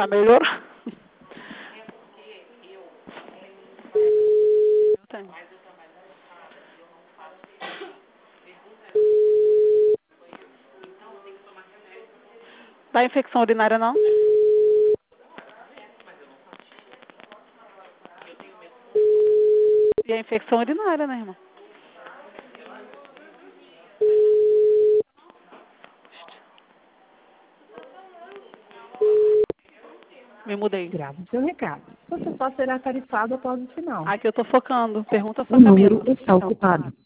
Tá melhorando. Eu tenho. Dá infecção urinária, não? E a infecção urinária, né, irmão? Me mudei. Grave seu recado. Você só será tarifado após o sinal. Aqui eu tô focando. Pergunta só O número está ocupado.